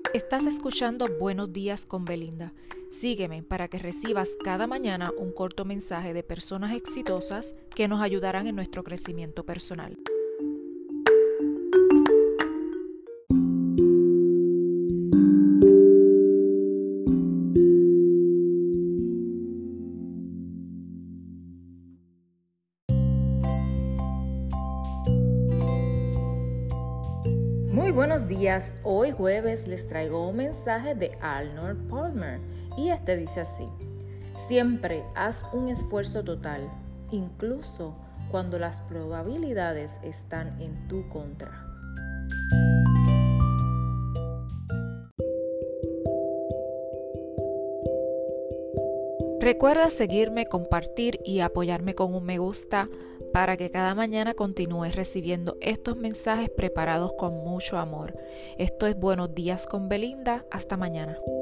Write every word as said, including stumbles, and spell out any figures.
Estás escuchando Buenos Días con Belinda. Sígueme para que recibas cada mañana un corto mensaje de personas exitosas que nos ayudarán en nuestro crecimiento personal. Muy buenos días, hoy jueves les traigo un mensaje de Arnold Palmer y este dice así: siempre haz un esfuerzo total, incluso cuando las probabilidades están en tu contra. Recuerda seguirme, compartir y apoyarme con un me gusta para que cada mañana continúes recibiendo estos mensajes preparados con mucho amor. Esto es Buenos Días con Belinda. Hasta mañana.